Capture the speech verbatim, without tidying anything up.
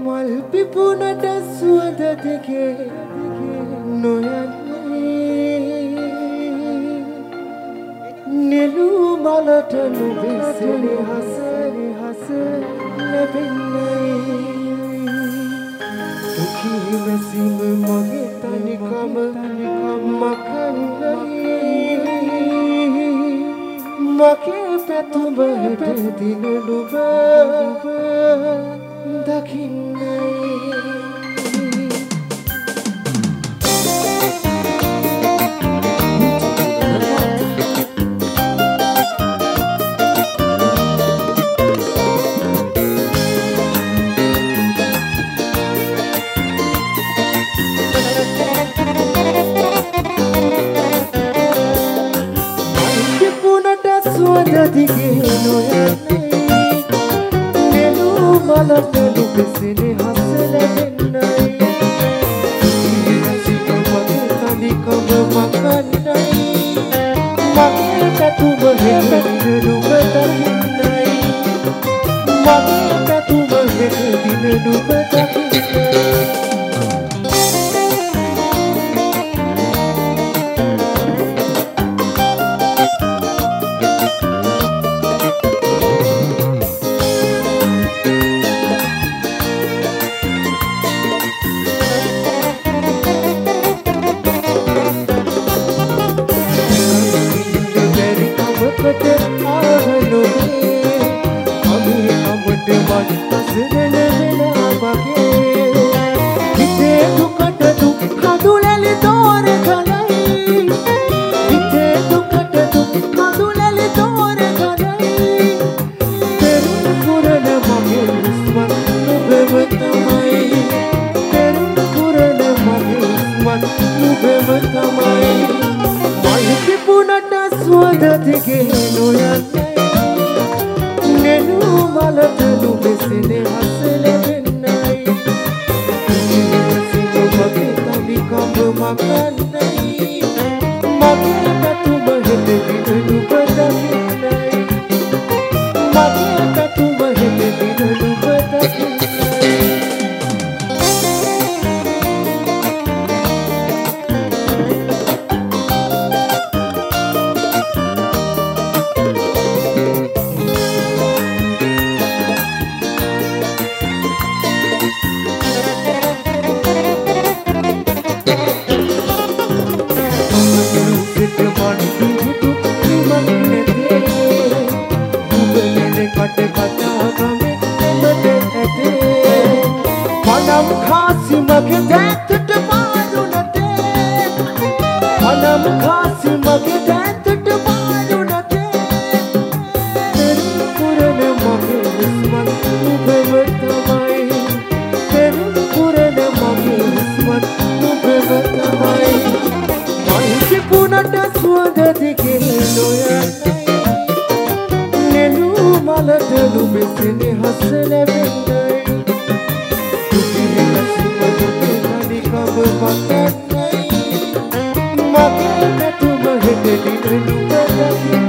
මල් පිපුණට සුවඳ දෙකේ නොයන්නේ නෙළු මලට නුඹේ හස හස ලැබෙන්නේ දුකී මැසිම මගේ තනිකම මකන්නේ මගේ පැතුම හෙට දින නුඹ දකින්නේ දිගේ නොයන්නේ නෙළු මලට නුඹේ හස ලැබෙන්නේ සිත මගේ තනිකම මකන්නයි මගේ පැතුම හෙට නුඹ දකින්නයි මගේ පැතුම හෙට දින නුඹ දකින්නයි දිගේ නොයන්නේ නෙළු මලට නුඹේ හස ලැබෙන්නේ මගේ තනිකම මකන්නයි මගේ පැතුම හෙට දින නුඹ දකින්නයි මගේ පැතුම හෙට දින නුඹ දකින්නයි Panam khasi mage death to parunate Panam khasi mage death to parunate Teru purane mage usman nube vatamai Teru purane mage usman nube vatamai Malki punata suwanda dige noyanai Nelu malata nube sene has levendai Maka tu mahir di dunia